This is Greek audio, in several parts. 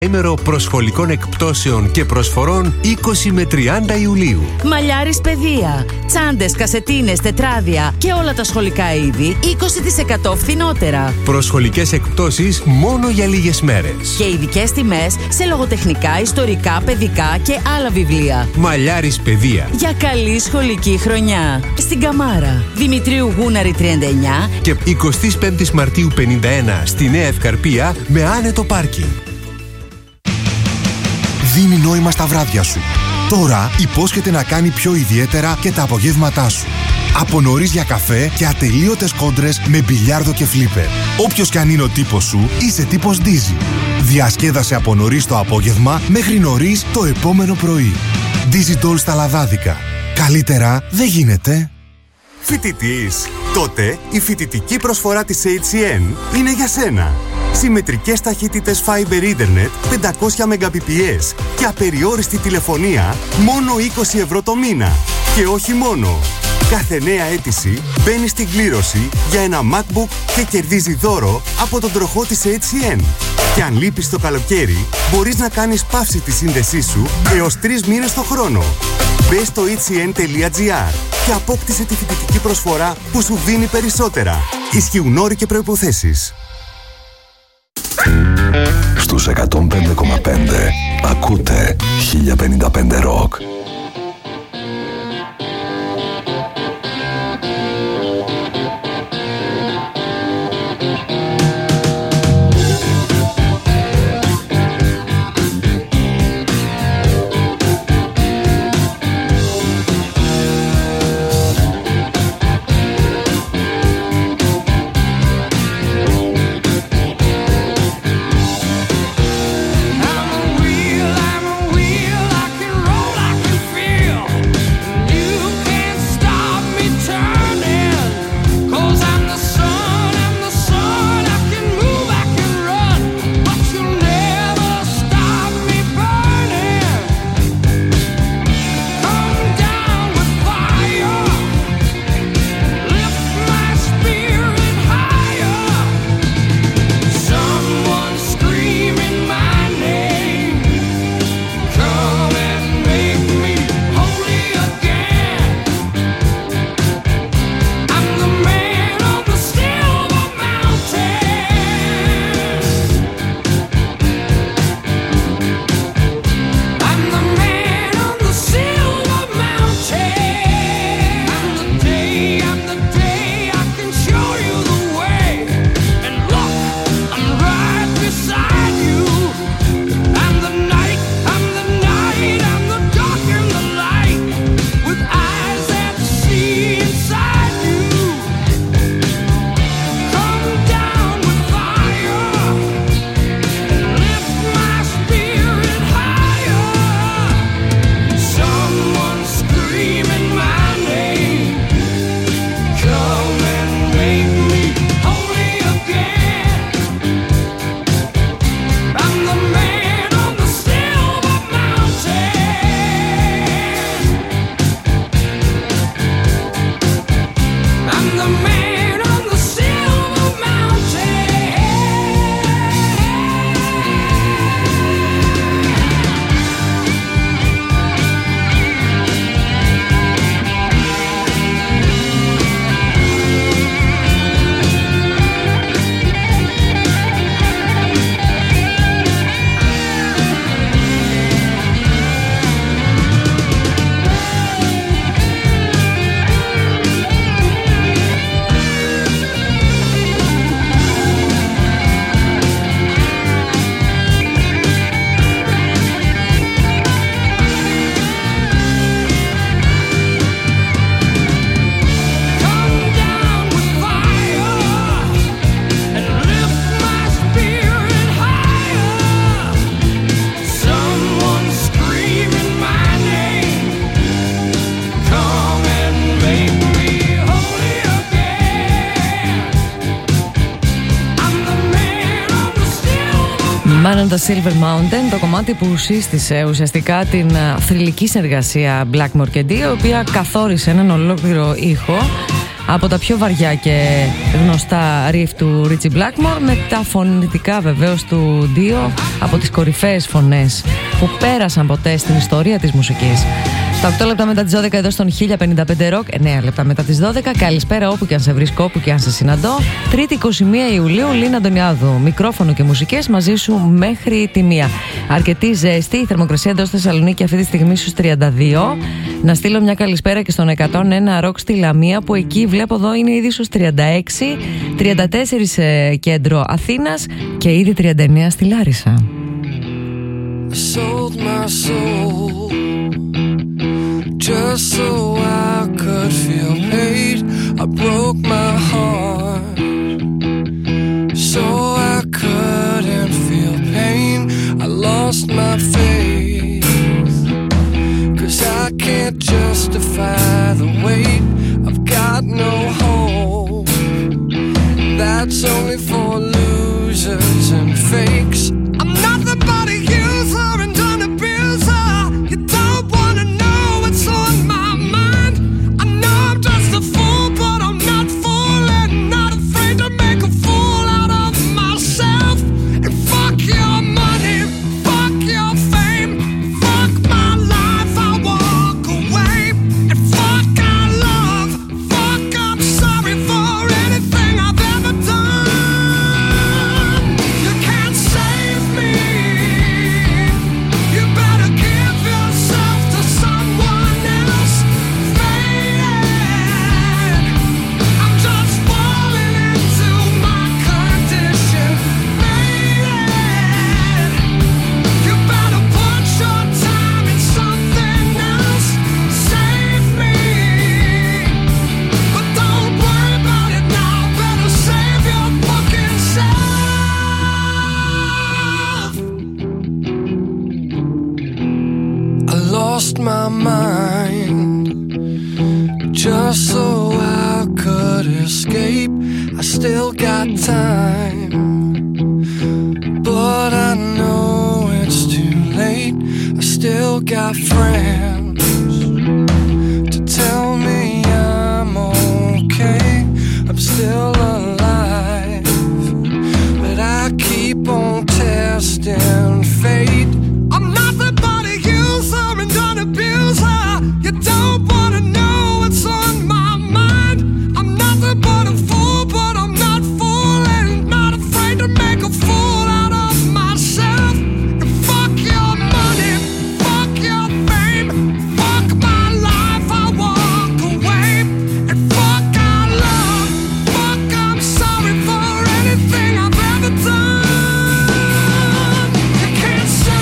Ημέρο προσχολικών εκπτώσεων και προσφορών 20 με 30 Ιουλίου. Μαλλιάρης παιδεία, τσάντες, κασετίνες, τετράδια και όλα τα σχολικά είδη 20% φθηνότερα. Προσχολικές εκπτώσεις μόνο για λίγες μέρες. Και ειδικές τιμές σε λογοτεχνικά, ιστορικά, παιδικά και άλλα βιβλία. Μαλλιάρης παιδεία. Για καλή σχολική χρονιά. Στην Καμάρα, Δημητρίου Γούναρη 39 και 25 Μαρτίου 51 στη Νέα Ευκαρπία με άνετο πάρκινγκ. Δίνει νόημα στα βράδια σου. Τώρα υπόσχεται να κάνει πιο ιδιαίτερα και τα απογεύματά σου. Από νωρίς για καφέ και ατελείωτες κόντρες με μπιλιάρδο και φλίπερ. Όποιος κι αν είναι ο τύπος σου, είσαι τύπος Dizzy. Διασκέδασε από νωρίς το απόγευμα μέχρι νωρίς το επόμενο πρωί. Dizzy Doll στα λαδάδικα. Καλύτερα δεν γίνεται. Φοιτητής. Τότε η φοιτητική προσφορά της HCN είναι για σένα. Συμμετρικές ταχύτητες Fiber Ethernet 500 Mbps και απεριόριστη τηλεφωνία μόνο 20 ευρώ το μήνα. Και όχι μόνο. Κάθε νέα αίτηση μπαίνει στην κλήρωση για ένα MacBook και κερδίζει δώρο από τον τροχό της HCN. Και αν λείπεις το καλοκαίρι, μπορείς να κάνεις παύση τη σύνδεσή σου έως 3 μήνες το χρόνο. Μπες στο hcn.gr και απόκτησε τη φοιτητική προσφορά που σου δίνει περισσότερα. Ισχύουν όροι και προϋποθέσεις. Στους 105,5 ακούτε 1055 Rock. Man on the Silver Mountain, το κομμάτι που σύστησε ουσιαστικά την θρυλική συνεργασία Blackmore και D, η οποία καθόρισε έναν ολόκληρο ήχο από τα πιο βαριά και γνωστά riff του Ritchie Blackmore, με τα φωνητικά βεβαίως του Dio, από τις κορυφαίες φωνές που πέρασαν ποτέ στην ιστορία της μουσικής. Στα 8 λεπτά μετά τις 12 εδώ στον 1055 Rock, 9 λεπτά μετά τις 12. Καλησπέρα όπου και αν σε βρίσκω, όπου και αν σε συναντώ. Τρίτη 21 Ιουλίου, Λίνα Αντωνιάδου. Μικρόφωνο και μουσικές μαζί σου μέχρι τη 1. Αρκετή ζέστη, η θερμοκρασία εντός Θεσσαλονίκη αυτή τη στιγμή στους 32. Να στείλω μια καλησπέρα και στον 101 Rock στη Λαμία, που εκεί βλέπω εδώ είναι ήδη στους 36, 34 σε κέντρο Αθήνας και ήδη 39 στη Λάρισα. Just so I could feel paid, I broke my heart. So I couldn't feel pain, I lost my faith. 'Cause I can't justify the weight, I've got no hope. That's only for losers and fakes. I'm nothing but a user and an abuser. You don't wanna know what's on my mind. I know I'm just a fool, but I'm not fooling. Not afraid to make a fool out of myself. And fuck your money, fuck your fame, fuck my life, I walk away. And fuck our love, fuck I'm sorry for anything I've ever done. You can't save me. You better give yourself to someone else. Faded, I'm just falling into my condition. Faded, you better put your time in something else. Save me, but don't worry about it now. Better save your fucking self. I lost my mind just so I could escape. I still got time, but I know it's too late. I still got friends to tell me I'm okay. I'm still alive, but I keep on testing fate. I'm nothing but a user and an abuser. You don't wanna know what's on my mind. I'm nothing but a fool, but I'm not fooling. Not afraid to make a fool out of myself. And fuck your money, fuck your fame, fuck my life, I walk away. And fuck our love, fuck I'm sorry for anything I've ever done. You can't say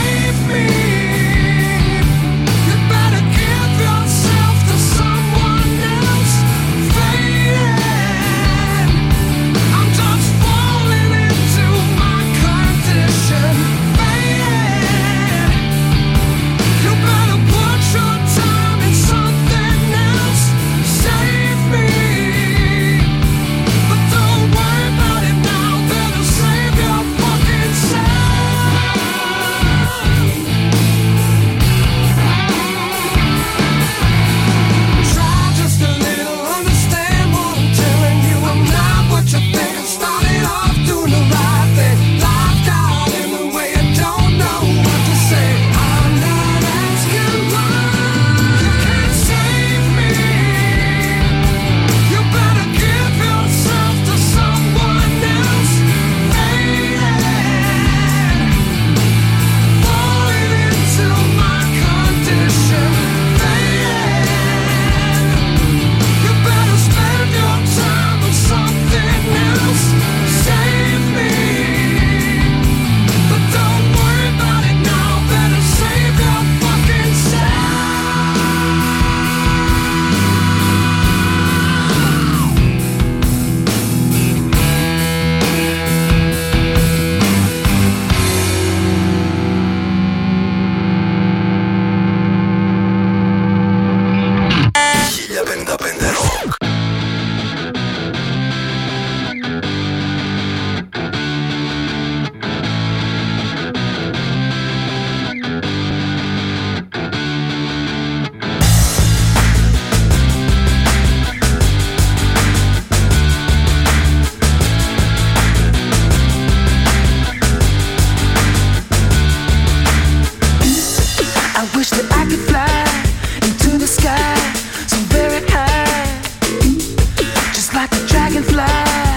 I wish that I could fly into the sky so very high, just like a dragonfly.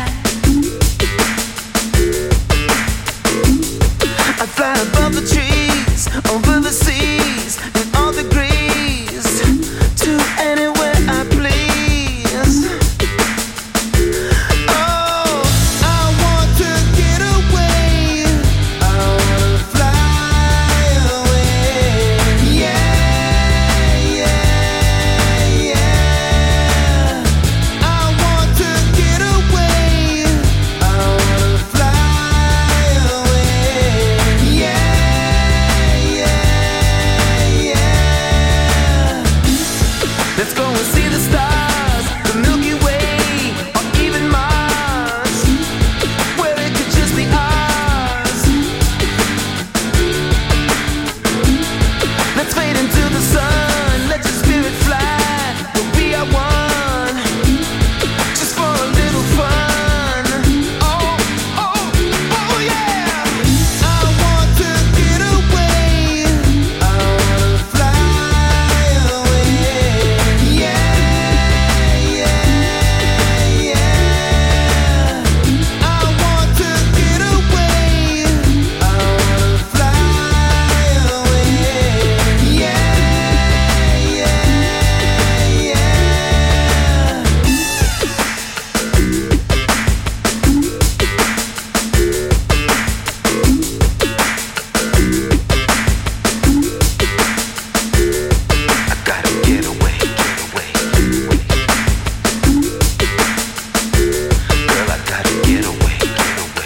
I fly above the trees, over the seas, in all degrees, to anywhere I please. Oh, I want to get away, I want to fly away. Yeah, yeah, yeah. I want to get away, I want to fly away. Yeah, yeah, yeah. Let's go and see the stars, the Milky Way, or even Mars, where it could just be ours. Let's fade into the sun, let your spirit fly, we'll be our one, just for a little fun. Oh, oh, oh yeah. I want to get away, I want to fly away. Yeah, yeah, yeah. I want to get away, I want to fly away. Yeah, yeah, yeah. I gotta get away, get away. Girl, I gotta get away, get away.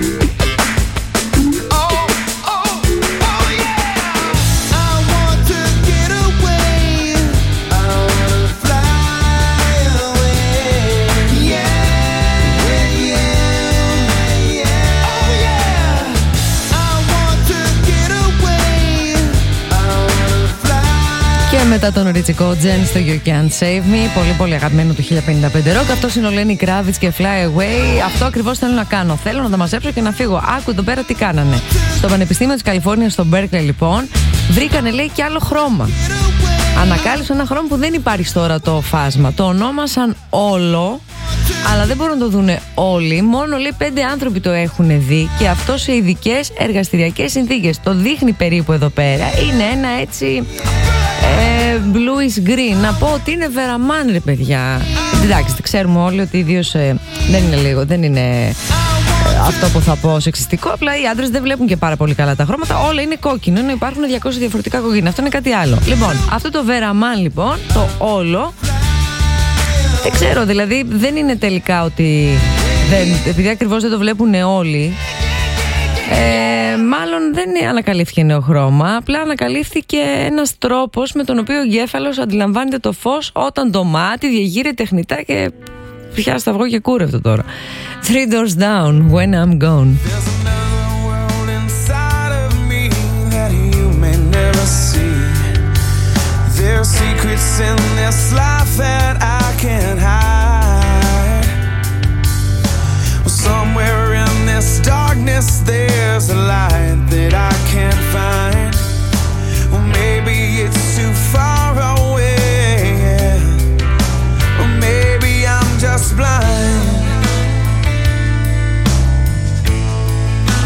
Oh, oh, oh yeah. I want to get away, I want to fly away. Yeah, yeah, yeah. Oh yeah. I want to get away, I want to fly. Και μετά τον ριτσικό Jen στο You Can't Save Me, πολύ πολύ αγαπημένο του 1055 Rock. Αυτός είναι ο Lenny Kravitz και Fly Away. Αυτό ακριβώς θέλω να κάνω. Θέλω να τα μαζέψω και να φύγω. Άκου εδώ πέρα τι κάνανε. Στο Πανεπιστήμιο της Καλιφόρνιας, στο Berkeley, λοιπόν, βρήκανε, λέει, και άλλο χρώμα. Ανακάλυψαν ένα χρώμα που δεν υπάρχει τώρα το φάσμα. Το ονόμασαν όλο, αλλά δεν μπορούν να το δούνε όλοι. Μόνο, λέει, 5 άνθρωποι το έχουν δει, και αυτό σε ειδικές εργαστηριακές συνθήκες. Το δείχνει περίπου εδώ πέρα. Είναι ένα έτσι bluish green. Να πω ότι είναι βεραμάν, ρε παιδιά. Εντάξει, ξέρουμε όλοι ότι ιδίως δεν είναι αυτό που θα πω σεξιστικό. Απλά οι άντρες δεν βλέπουν και πάρα πολύ καλά τα χρώματα. Όλα είναι κόκκινο, ενώ υπάρχουν 200 διαφορετικά κόκκινα. Αυτό είναι κάτι άλλο. Λοιπόν, αυτό το βεραμάν, λοιπόν, το όλο, δεν ξέρω, δηλαδή δεν είναι τελικά ότι επειδή ακριβώς δεν το βλέπουν όλοι, μάλλον δεν ανακαλύφθηκε νέο χρώμα. Απλά ανακαλύφθηκε ένας τρόπος με τον οποίο ο εγκέφαλος αντιλαμβάνεται το φως όταν το μάτι διεγείρεται τεχνητά και πια σταυγό και κούρευτο τώρα. Three doors down, when I'm gone. There's another world inside of me that you may never see. There's secrets in this life that I can't hide. Well, somewhere in this darkness there's a light that I can't find. Well, maybe it's too far away, or maybe I'm just blind.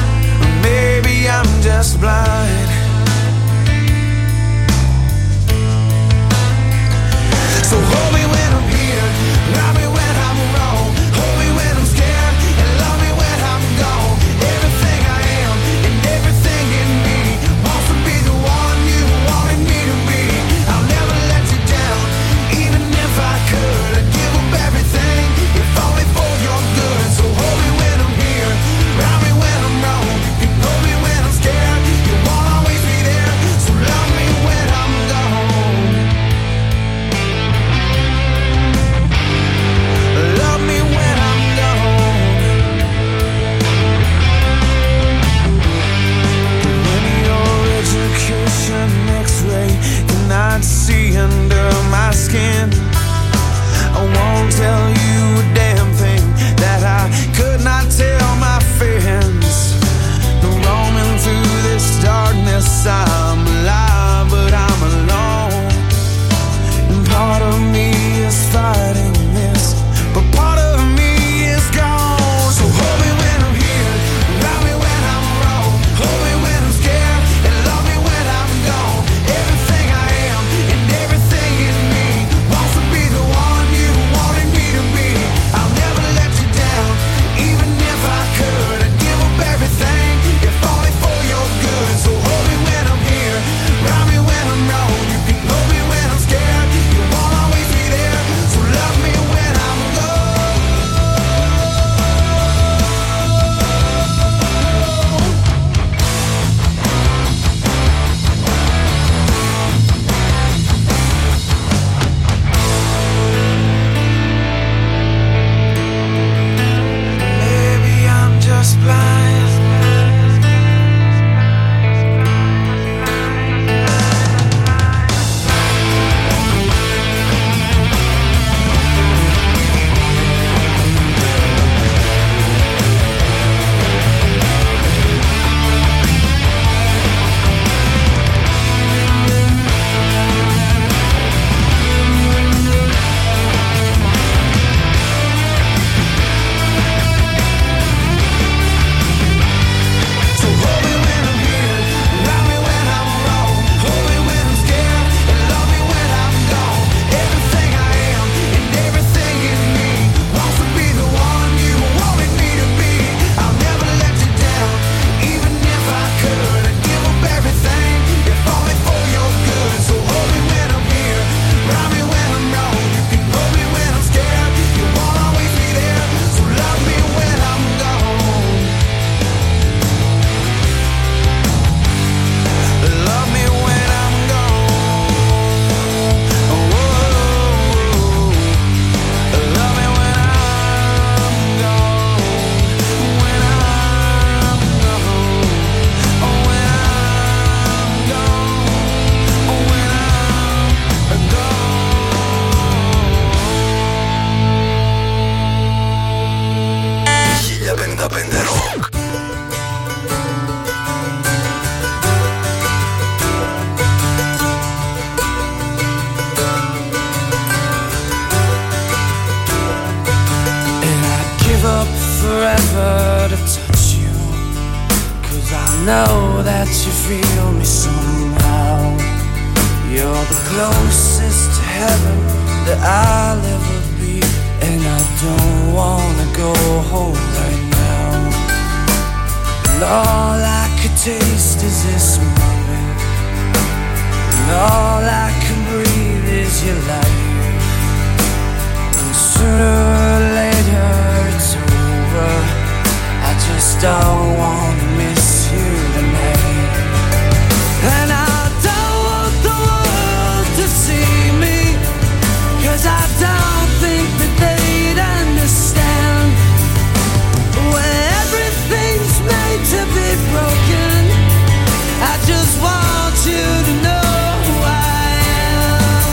know that you feel me somehow. You're the closest to heaven that I'll ever be, and I don't wanna go home right now. And all I could taste is this moment, and all I can breathe is your life. And sooner or later it's over, I just don't wanna miss you tonight. And I don't want the world to see me, 'cause I don't think that they'd understand. When everything's made to be broken, I just want you to know who I am.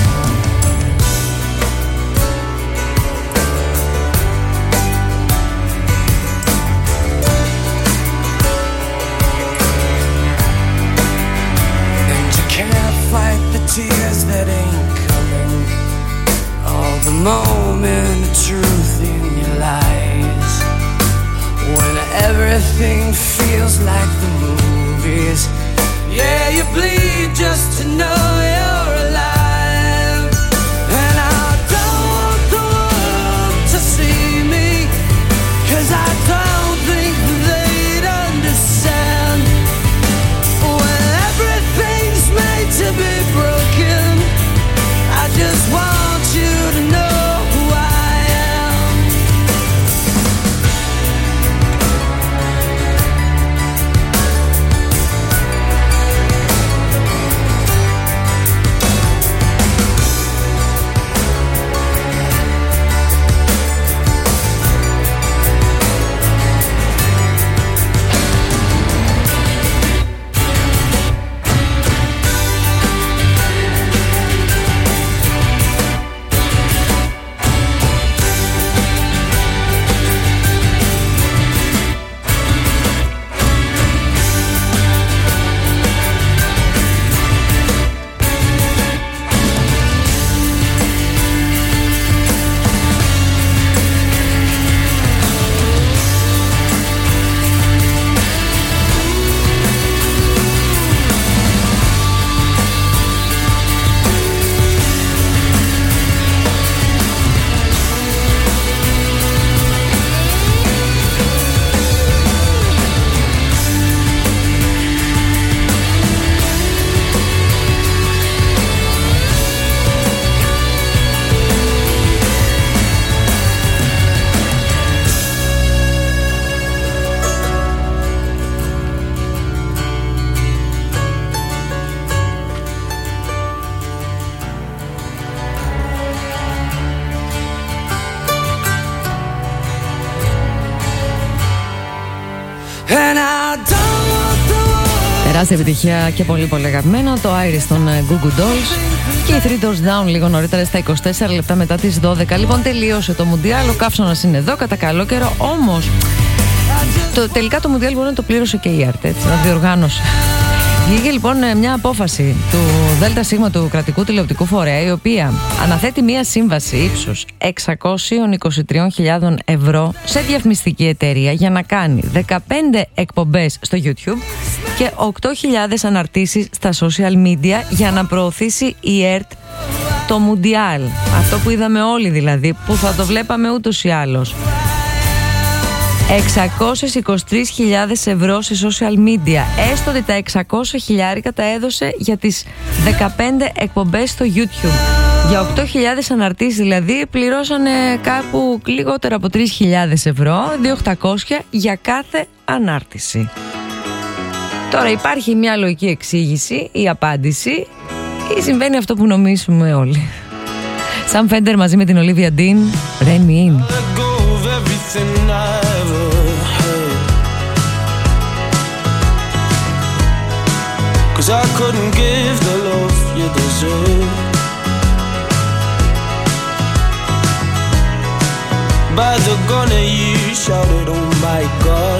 And you can't fight the tears that ain't coming, all the moment of truth in your lies. When everything feels like the movies, yeah, you bleed just to know you're alive. And I don't want the world to see me, 'cause I don't think they'd understand. When everything's made to be broken, I just want you to know who I am. Τεράστια επιτυχία και πολύ πολύ αγαπημένο το Iris των Goo Goo Dolls και οι Three Doors Down λίγο νωρίτερα στα 24 λεπτά μετά τις 12. Λοιπόν, τελείωσε το Μουντιάλ, ο καύσωνας είναι εδώ κατά καλό καιρό, όμως τελικά το Μουντιάλ μπορεί να το πλήρωσε και η ΑΡΤ, έτσι, να διοργάνωσε. Βγήκε λοιπόν μια απόφαση του ΔΣ του κρατικού τηλεοπτικού φορέα, η οποία αναθέτει μια σύμβαση ύψους 623.000 ευρώ σε διαφημιστική εταιρεία για να κάνει 15 εκπομπές στο YouTube και 8.000 αναρτήσεις στα social media για να προωθήσει η ΕΡΤ το Μουντιάλ. Αυτό που είδαμε όλοι δηλαδή, που θα το βλέπαμε ούτως ή άλλως. 623.000 ευρώ σε social media. Έστω ότι τα 600.000 τα έδωσε για τις 15 εκπομπές στο YouTube. Για 8.000 αναρτήσεις δηλαδή πληρώσανε κάπου λιγότερα από 3.000 ευρώ, 2.800 για κάθε ανάρτηση. Τώρα υπάρχει μια λογική εξήγηση ή απάντηση, ή συμβαίνει αυτό που νομίζουμε όλοι. Sam Fender μαζί με την Olivia Dean, Rain Me In. Cause I couldn't give the love you deserve. By the gun of you shouted, oh my God.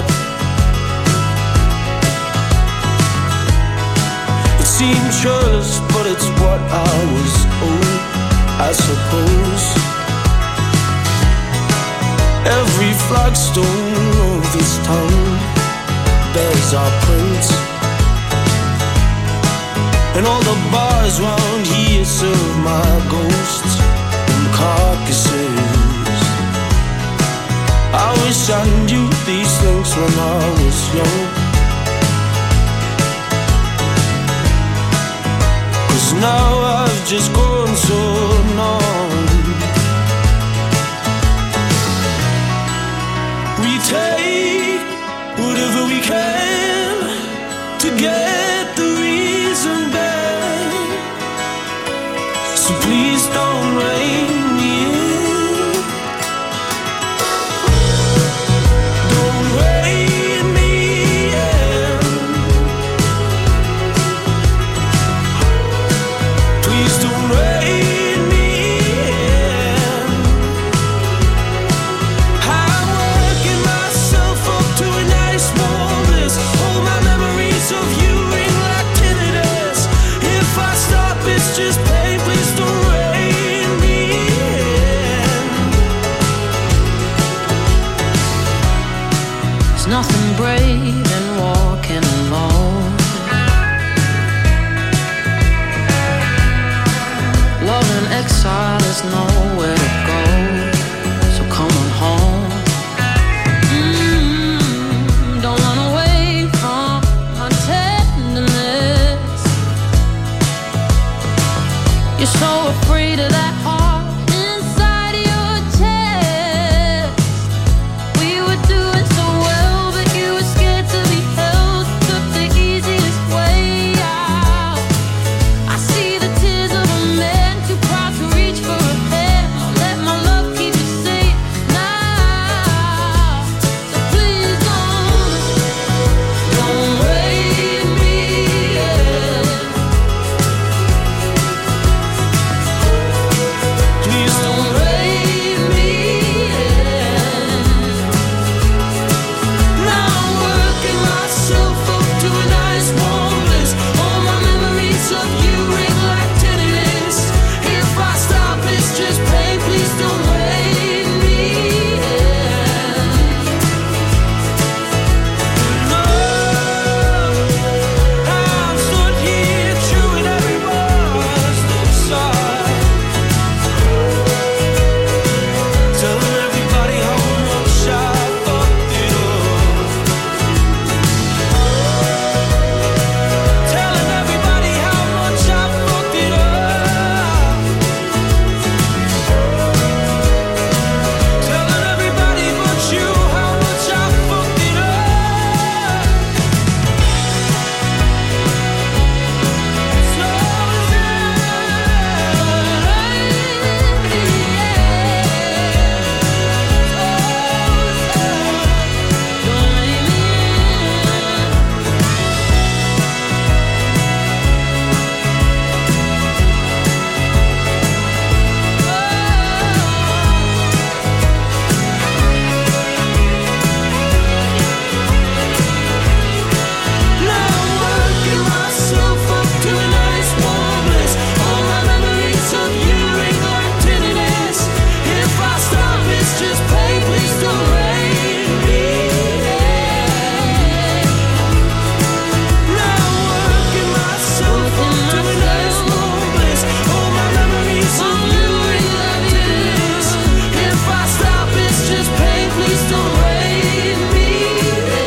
It seemed churlish, but it's what I was owed, I suppose. Every flagstone of this town bears our prints. And all the bars round here serve my ghosts and carcasses. I wish I knew these things when I was young. 'Cause now I've just grown so numb. We take whatever we can to get the reason back. So please don't rein me in. Don't rein me in. Please don't rein me in. I'm working myself up to a nice warm bliss. All my memories of you ring like tinnitus. If I stop, it's just pain. Please don't rein me in. There's nothing brave in walking alone. Love in exile is nowhere to go. So come on home. Don't run away from my tenderness. You're so afraid of that heart inside your chest. We were doing so well, but you were scared to be held. Took the easiest way out. I see the tears of a man too proud to reach for a hand. I'll let my love keep you safe now. So please don't rein me in. Please don't rein me in. Now I'm working myself up to a nice warm bliss. All my memories of you ring like tinnitus. If I stop, it's just pain. Please don't rein me in. No, I'm stood here chewing every word's inside. Telling everybody how much I fucked it up. Telling everybody how much I fucked it up. Telling everybody but you how much I fucked it up. Now I'm working myself up to a nice warm bliss. All my memories of you ring like tinnitus. If I stop, it's just pain. Please don't rein me in. Now I'm working myself up to a nice warm bliss. All my memories of you ring like tinnitus. If I stop, it's just pain. Please don't rein me in.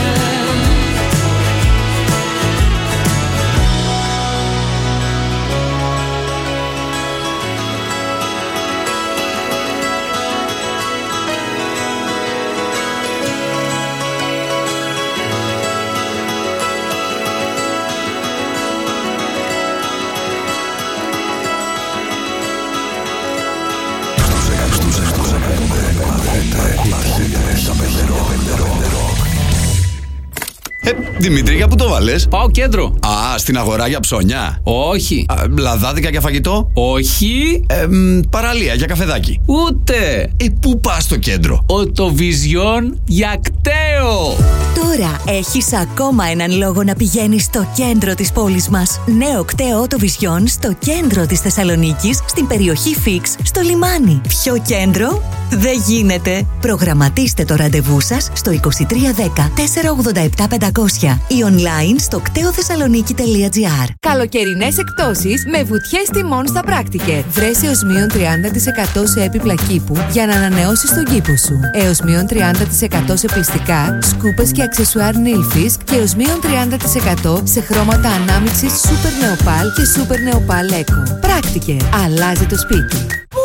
Δημήτρη, για πού το βάλες? Πάω κέντρο. Α, στην αγορά για ψώνια. Όχι. Λαδάδικα για φαγητό. Όχι. Παραλία για καφεδάκι. Ούτε. Πού πας στο κέντρο? Οτοβιζιόν για κταίο. Τώρα έχεις ακόμα έναν λόγο να πηγαίνεις στο κέντρο της πόλης μας. Νέο κταίο Οτοβιζιόν στο κέντρο της Θεσσαλονίκης, στην περιοχή Φίξ, στο λιμάνι. Πιο κέντρο δεν γίνεται. Προγραμματίστε το ραντεβού σας στο 2310 487 500 ή online στο κτεοθεσσαλονίκη.gr. Καλοκαιρινές εκπτώσεις με βουτιές τιμών στα Πράκτικερ. Βρες έως μείον 30% σε έπιπλα κήπου για να ανανεώσεις τον κήπο σου. Έως μείον 30% σε πλυστικά, σκούπες και αξεσουάρ Nilfisk και έως μείον 30% σε χρώματα ανάμειξης Super Neopal και Super Neopal Eco. Πράκτικερ. Αλλάζει το σπίτι.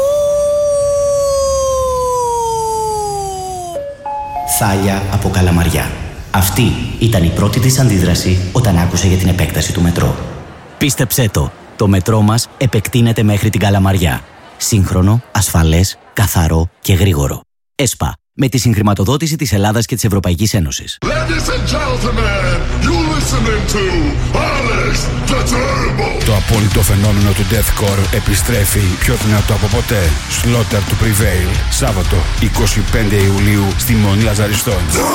Θάλια από Καλαμαριά. Αυτή ήταν η πρώτη της αντίδραση όταν άκουσε για την επέκταση του μετρό. Πίστεψέ το μετρό μας επεκτείνεται μέχρι την Καλαμαριά. Σύγχρονο, ασφαλές, καθαρό και γρήγορο. ΕΣΠΑ, με τη συγχρηματοδότηση της Ελλάδας και της Ευρωπαϊκής Ένωσης. Το απόλυτο φαινόμενο του deathcore επιστρέφει πιο δυνατό από ποτέ. Slaughter to Prevail, Σάββατο 25 Ιουλίου στη Μονή Λαζαριστών.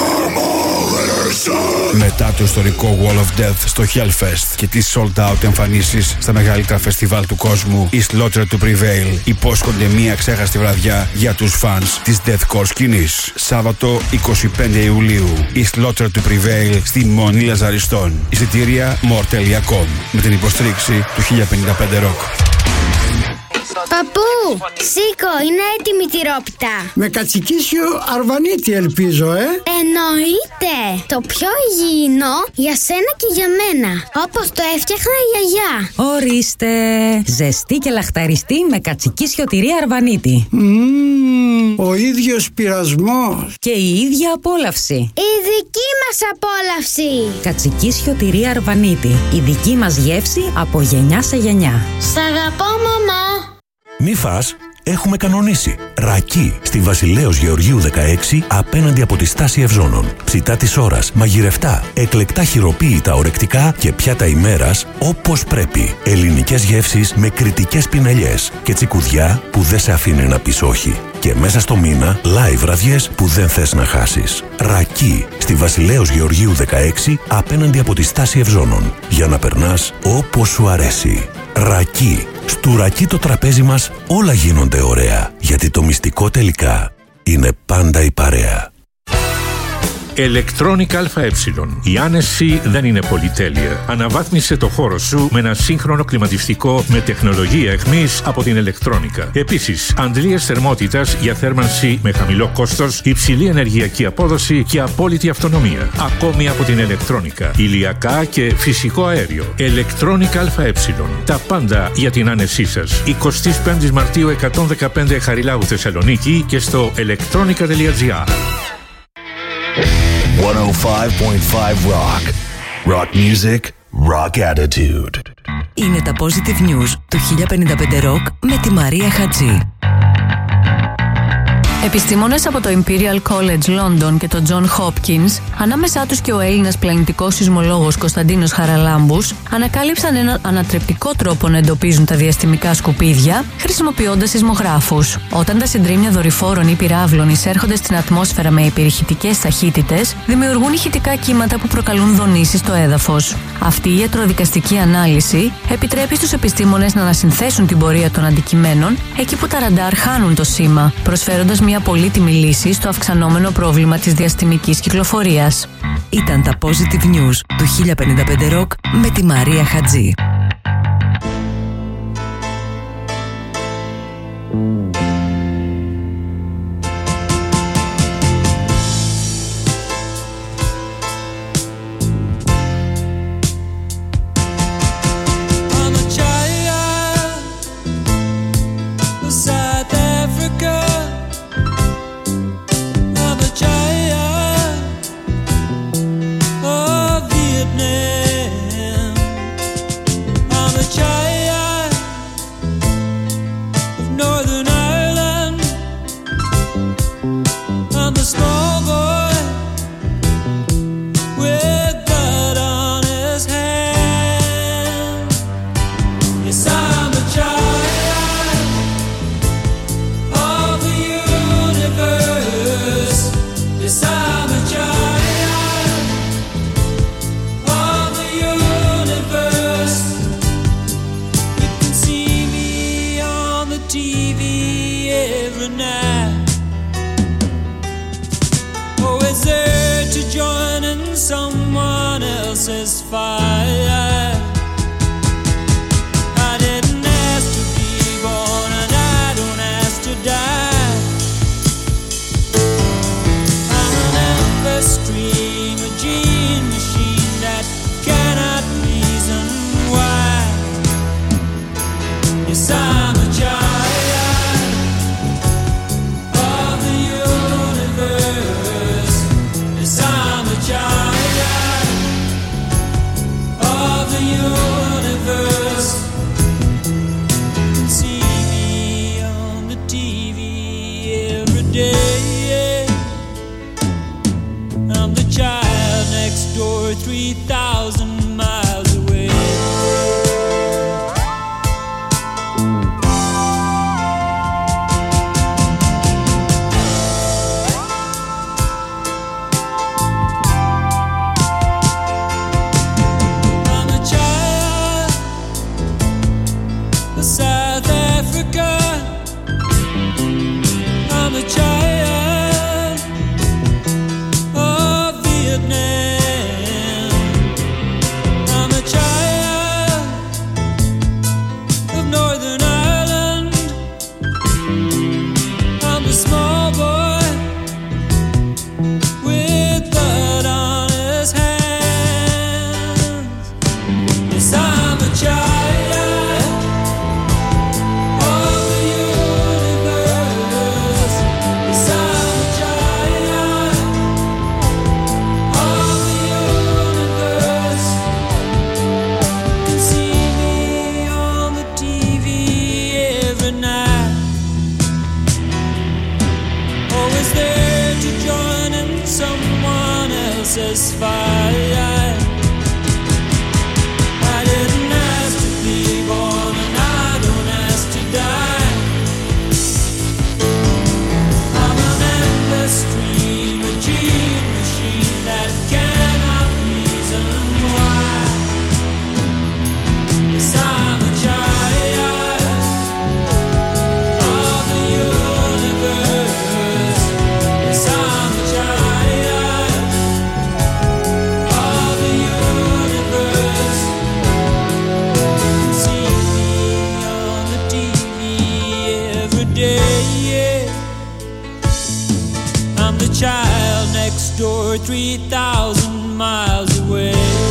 Μετά το ιστορικό Wall of Death στο Hellfest και τις sold out εμφανίσεις στα μεγαλύτερα φεστιβάλ του κόσμου, οι Slaughter to Prevail υπόσχονται μία ξέχαστη βραδιά για τους φανς της deathcore σκηνής. Σάββατο 25 Ιουλίου, οι Slaughter to Prevail στη Μονή Λαζαριστών. Εισιτήρια more.com με την υποστήριξη του 1055 Rock. Παππού, σήκω, είναι έτοιμη η τυρόπιτα. Με κατσικίσιο αρβανίτη ελπίζω, Εννοείται. Το πιο υγιεινό για σένα και για μένα. Όπως το έφτιαχνα η γιαγιά. Ορίστε. Ζεστή και λαχταριστή με κατσικίσιο τυρί αρβανίτη. Ο ίδιος πειρασμός. Και η ίδια απόλαυση. Η δική μας απόλαυση. Κατσικίσιο τυρί αρβανίτη. Η δική μας γεύση από γενιά σε γενιά. Σ' αγαπώ, μαμά. Μη φας, έχουμε κανονίσει. Ρακί στη Βασιλέως Γεωργίου 16 απέναντι από τη στάση Ευζώνων. Ψητά της ώρας, μαγειρευτά, εκλεκτά χειροποίητα ορεκτικά και πιάτα ημέρας όπως πρέπει. Ελληνικές γεύσεις με κριτικές πινελιές και τσικουδιά που δεν σε αφήνει να πεις όχι. Και μέσα στο μήνα, live βραδιές που δεν θες να χάσεις. Ρακί στη Βασιλέως Γεωργίου 16 απέναντι από τη στάση Ευζώνων. Για να περνάς όπως σου αρέσει. Ρακί. Στου Ρακί το τραπέζι μας όλα γίνονται ωραία. Γιατί το μυστικό τελικά είναι πάντα η παρέα. Electronic ΑΕ. Η άνεση δεν είναι πολυτέλεια. Αναβάθμισε το χώρο σου με ένα σύγχρονο κλιματιστικό με τεχνολογία εχμής από την Electronica. Επίσης, αντλίες θερμότητας για θέρμανση με χαμηλό κόστος, υψηλή ενεργειακή απόδοση και απόλυτη αυτονομία. Ακόμη από την Electronica. Ηλιακά και φυσικό αέριο. Electronic ΑΕ. Τα πάντα για την άνεσή σας. 25 Μαρτίου 115 Χαριλάου Θεσσαλονίκη και στο electronica.gr. 105.5 Rock. Rock music, rock attitude. Είναι τα Positive News του 1055 Rock με τη Μαρία Χατζή. Επιστήμονες από το Imperial College London και το John Hopkins, ανάμεσά τους και ο Έλληνας πλανητικός σεισμολόγος Κωνσταντίνος Χαραλάμπους, ανακάλυψαν έναν ανατρεπτικό τρόπο να εντοπίζουν τα διαστημικά σκουπίδια χρησιμοποιώντας σεισμογράφους. Όταν τα συντρίμμια δορυφόρων ή πυράβλων εισέρχονται στην ατμόσφαιρα με υπερηχητικές ταχύτητες, δημιουργούν ηχητικά κύματα που προκαλούν δονήσεις στο έδαφος. Αυτή η ιατροδικαστική ανάλυση επιτρέπει στους επιστήμονες να ανασυνθέσουν την πορεία των αντικειμένων εκεί που τα ραντάρ χάνουν το σήμα, προσφέροντας μια πολύτιμη λύση στο αυξανόμενο πρόβλημα της διαστημικής κυκλοφορίας. Ήταν τα Positive News του 1055 Rock με τη Μαρία Χατζή. says fire. I didn't ask to be born and I don't ask to die. I'm an endless stream, a gene machine that cannot reason why. Yes, I'm a child of the universe. Yes, I'm a child of the universe. See me on the TV every day. I'm the child next door, 3,000 miles away. I'm a child of South Africa. I'm a child of Vietnam. I'm a child of Northern Ireland. I'm a small boy with blood on his hands. Yes, I'm a child of the universe. Yes, I'm a child of the universe. You can see me on the TV every night. Always there to join in someone else's fire. I didn't ask to be born and I don't ask to die. I'm an endless stream, a gene machine that cannot reason why. Yes, I'm a child of the universe. Yes, I'm a child of the universe. See me on the TV every day. I'm the child next door, 3,000 miles away.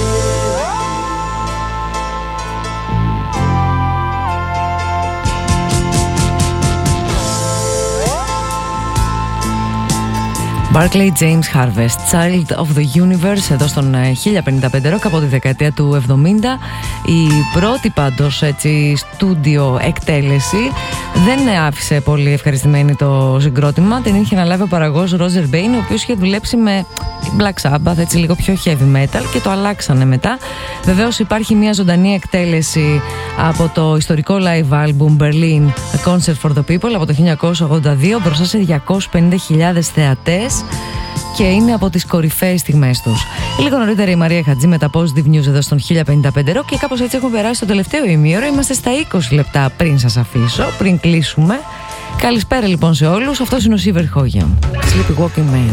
Barclay James Harvest, Child of the Universe, εδώ στον 1055 Rock από τη δεκαετία του 70. Η πρώτη πάντως έτσι στούντιο εκτέλεση δεν άφησε πολύ ευχαριστημένη το συγκρότημα. Την είχε αναλάβει ο παραγωγός Roger Bain, ο οποίος είχε δουλέψει με Black Sabbath, έτσι λίγο πιο heavy metal, και το αλλάξανε μετά. Βεβαίως υπάρχει μια ζωντανή εκτέλεση από το ιστορικό live album Berlin, A Concert for the People από το 1982 μπροστά σε 250.000 θεατές και είναι από τις κορυφαίες στιγμές τους. Λίγο νωρίτερα η Μαρία Χατζή με τα Positive News εδώ στον 1055 Rock και κάπως έτσι έχουμε περάσει το τελευταίο ημίωρο. Είμαστε στα 20 λεπτά πριν σας αφήσω, πριν κλείσουμε. Καλησπέρα λοιπόν σε όλους. Αυτός είναι ο Σίβερ Χόγιαμ, Sleepy Walking Man.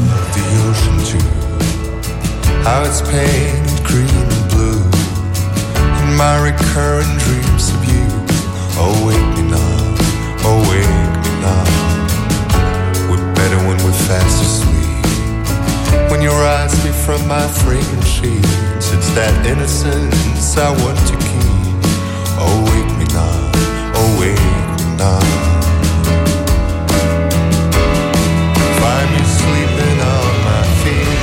How it's painted green and blue, and my recurrent dreams of you. Oh, wake me now, oh, wake me now. We're better when we're fast asleep. When you rise me from my fragrant sheets, it's that innocence I want to keep. Oh, wake me now, oh, wake me now. Find me sleeping on my feet.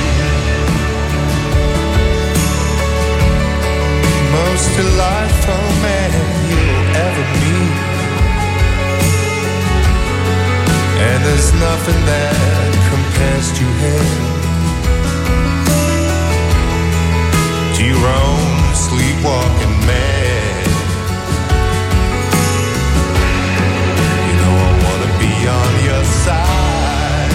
Most delightful man you'll ever meet, and there's nothing that compares to him. To your own sleepwalking man, you know I wanna be on your side.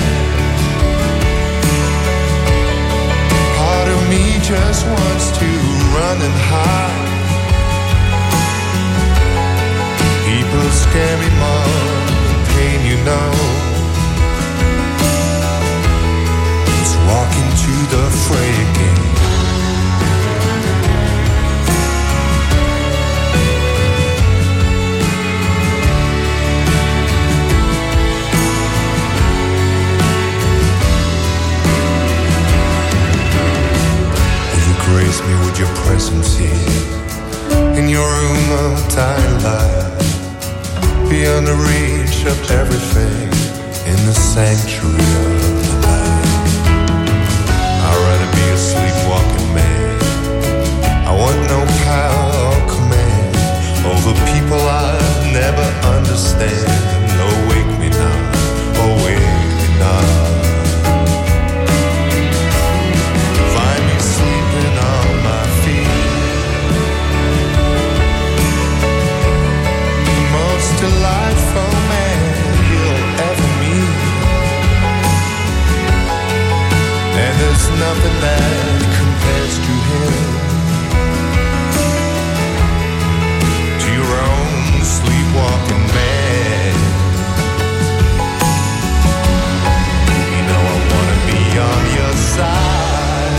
Part of me just wants to run and hide. People scare me more than pain, you know. It's walking to the fray again. dying light, beyond the reach of everything, in the sanctuary of the night. I'd rather be a sleepwalking man. I want no power or command over people I never understand. Oh, wake me now, oh, wake me now. Find me sleeping on my feet. The most delightful man you'll ever meet. And there's nothing that compares to him. To your own sleepwalking man. You know I wanna be on your side.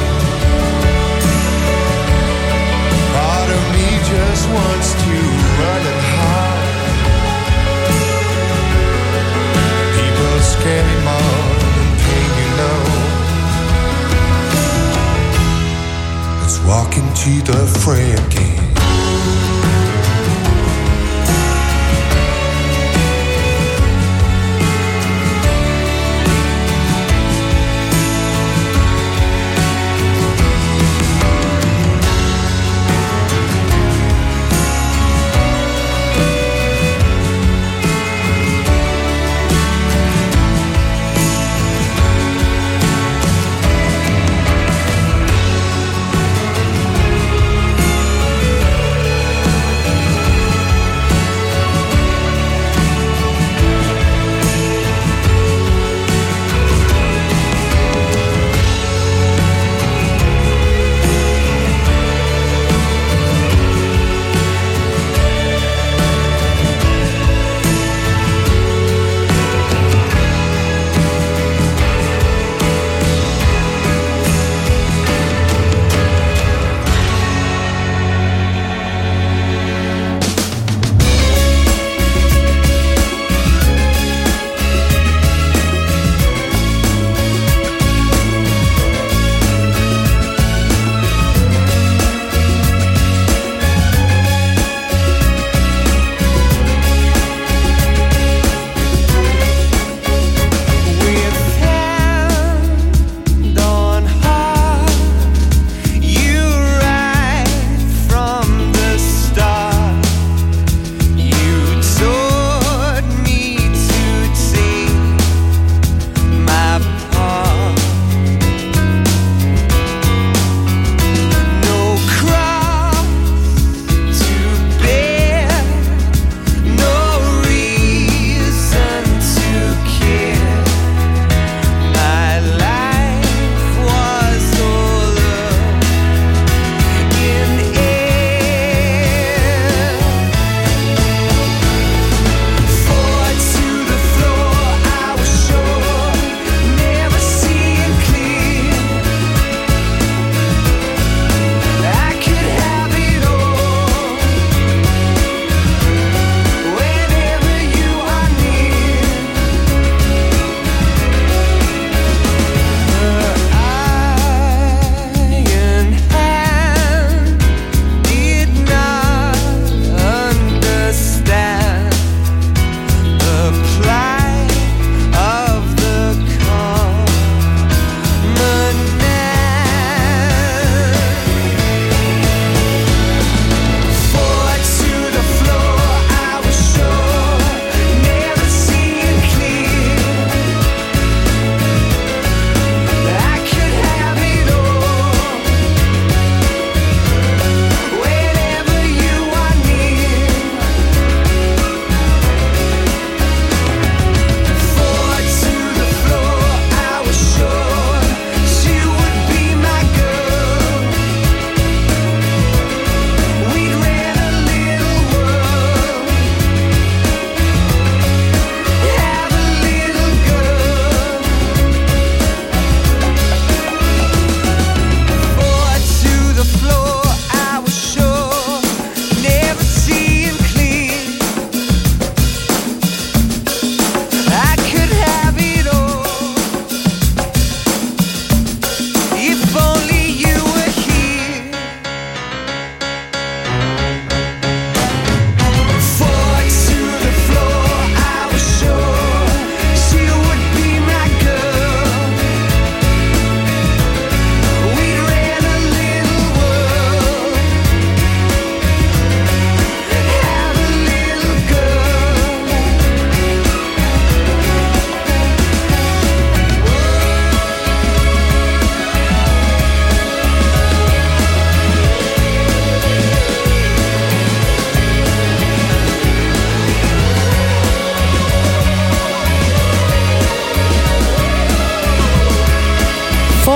Part of me just wants to run and hide. People scare me more than pain, you know. Let's walk into the fray again.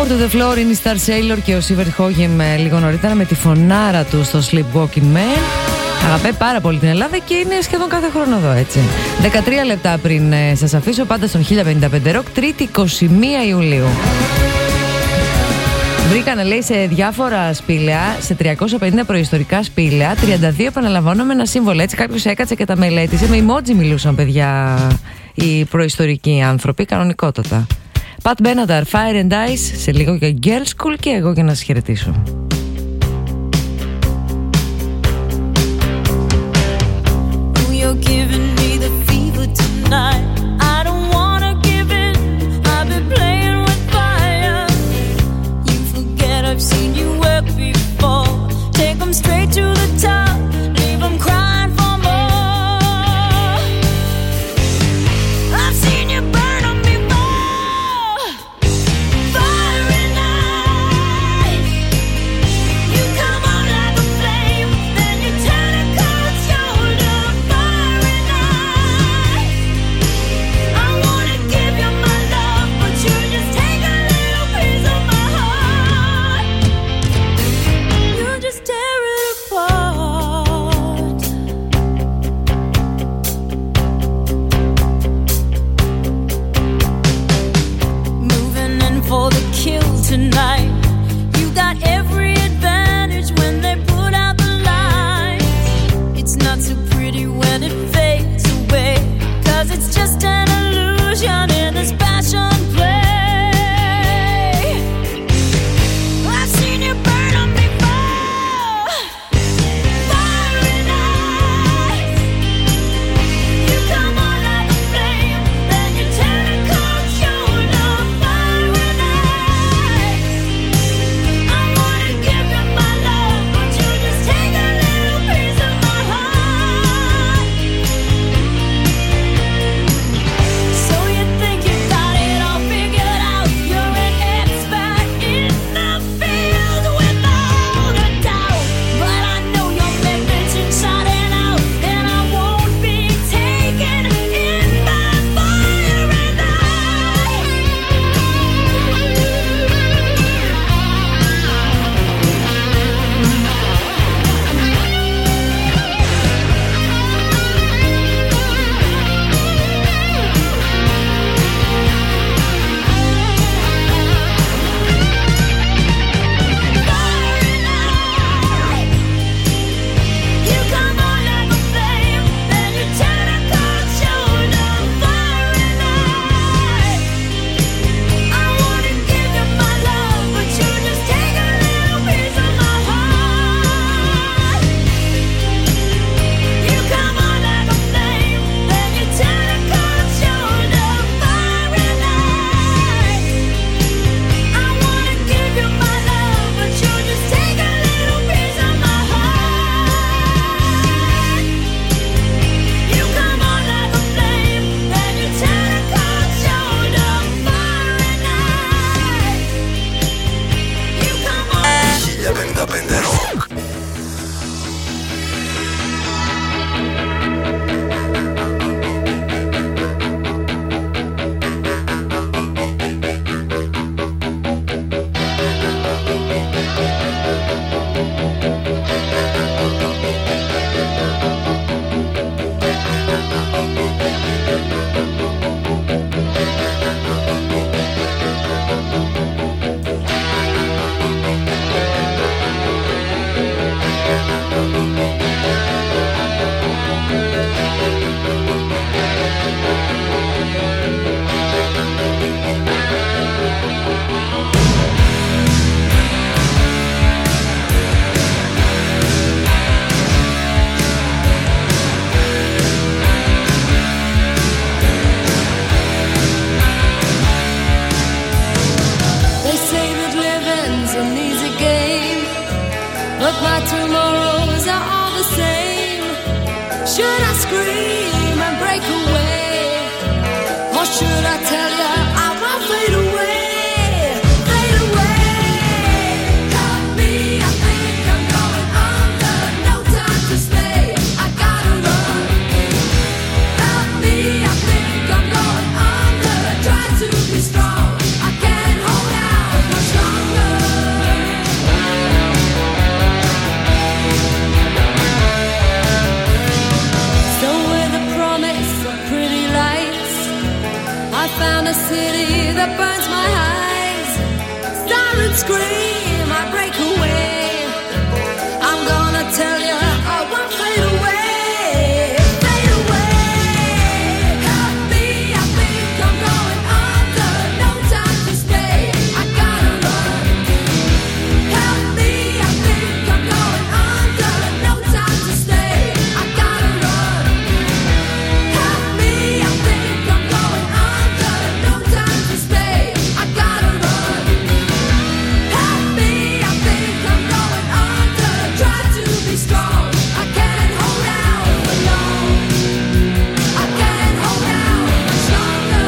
to the Floor είναι η Star Sailor και ο Σίβερτ Χόγεμ λίγο νωρίτερα με τη φωνάρα του στο Sleepwalking Man. Αγαπάει πάρα πολύ την Ελλάδα και είναι σχεδόν κάθε χρόνο εδώ, έτσι. 13 λεπτά πριν σας αφήσω, πάντα στον 1055 Rock, Τρίτη 21 Ιουλίου. Βρήκανε, λέει, σε διάφορα σπήλαια, σε 350 προϊστορικά σπήλαια, 32 επαναλαμβανόμενα σύμβολα. Έτσι κάποιος έκατσε και τα μελέτησε. Με emoji μιλούσαν, παιδιά, οι προϊστορικοί άνθρωποι, κανονικότατα. Pat Benatar, Fire and Ice, σε λίγο για Girl School και εγώ για να σας χαιρετήσω. You're giving me the fever tonight. I don't wanna give in. I've been playing with fire. You forget I've seen you work before. Take them straight to the top. Leave them crying for more. I've seen you burn them before. Fire and ice. You come on like a flame, then you turn a cold shoulder. For the kill tonight, you got every advantage when they put out the lights. It's not so pretty when it fades away, 'cause it's just an illusion in this passion play. I've seen you burn on before. Fire and ice. You come on like a flame, then you turn a cold shoulder. Should I tell you I won't fade away? Fade away. Got me, I think I'm going under. No time to stay, I gotta run. Got me, I think I'm going under. Try to be strong, I can't hold out much longer. scream, I break away. I'm gonna tell you I won't fade away, fade away. Help me, I think I'm going under. No time to stay, I gotta run. Help me, I think I'm going under. No time to stay, I gotta run. Help me, I think I'm going under. No time to stay, I gotta run. Help me, I think I'm going under. Try to be strong, I can't hold out for long. I can't hold out much longer.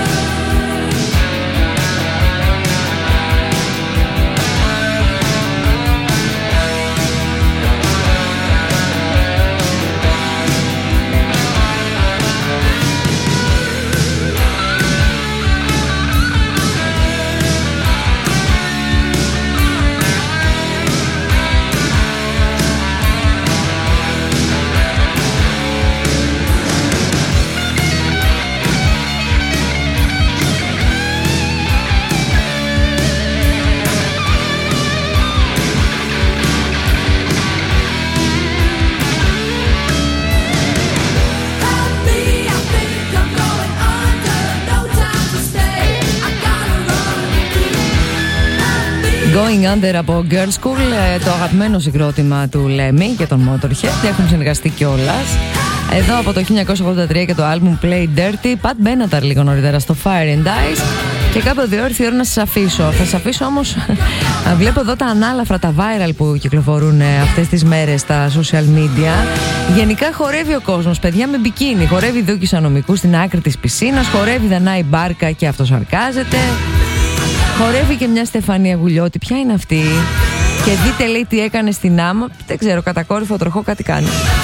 Going Under από Girls School, το αγαπημένο συγκρότημα του Lemmy και των Motorhead. Έχουν συνεργαστεί κιόλας. Εδώ από το 1983 και το album Play Dirty. Pat Benatar λίγο νωρίτερα στο Fire and Ice. Και κάποτε ήρθε η ώρα να σας αφήσω. Θα σας αφήσω όμως. Βλέπω εδώ τα ανάλαφρα, τα viral που κυκλοφορούν αυτές τις μέρες στα social media. Γενικά χορεύει ο κόσμος, παιδιά, με μπικίνι. Χορεύει Δούκης Ανομικού στην άκρη της πισίνας. Χορεύει Δανάη Μπάρκα και αυτοσαρκάζεται. Χορεύει και μια Στεφανία Γουλιώτη. Ποια είναι αυτή? Και δείτε, λέει, τι έκανε στην άμα. Δεν ξέρω, κατακόρυφο τροχό κάτι κάνει.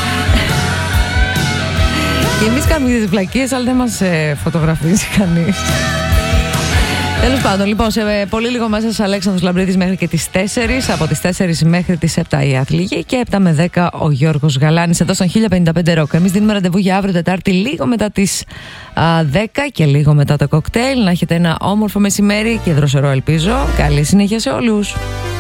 Και εμείς κάνουμε τις βλακίες, αλλά δεν μας φωτογραφίζει κανείς. Τέλος πάντων, λοιπόν, σε πολύ λίγο μέσα σας Αλέξανδρος Λαμπρίδης μέχρι και τις 4. Από τις 4 μέχρι τις 7 η Αθλήγη και 7 με 10 ο Γιώργος Γαλάνης εδώ στον 1055 Rock. Εμείς δίνουμε ραντεβού για αύριο Τετάρτη λίγο μετά τις 10 και λίγο μετά το κοκτέιλ. Να έχετε ένα όμορφο μεσημέρι και δροσερό, ελπίζω. Καλή συνέχεια σε όλους.